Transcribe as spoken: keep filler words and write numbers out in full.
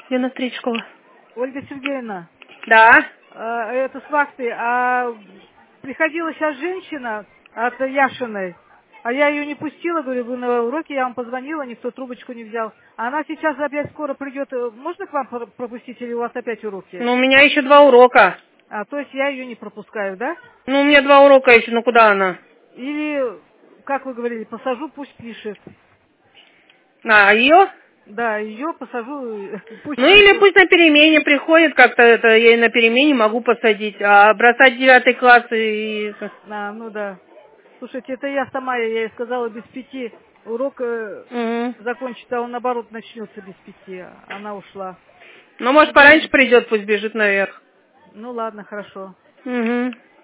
Я на встречу школы. Ольга Сергеевна, Да. а, это с вахты, а приходила сейчас женщина от Яшиной, а я ее не пустила, говорю, вы на уроке, я вам позвонила, никто трубочку не взял. Она сейчас опять скоро придет, можно к вам про- пропустить или у вас опять уроки? Ну, у меня еще два урока. А, то есть я ее не пропускаю, да? Ну, у меня два урока еще, ну куда она? Или, как вы говорили, посажу, пусть пишет. А, ее? Да, ее посажу, пусть Ну, или пишет. пусть на перемене приходит, как-то это, я и на перемене могу посадить, а бросать девятый класс и... А, ну да. Слушайте, это я сама, я ей сказала, без пяти урок э, Угу. закончится, а он наоборот начнется без пяти. Она ушла. Ну, может, Ну да. пораньше придет, пусть бежит наверх. Ну ладно, хорошо. Угу.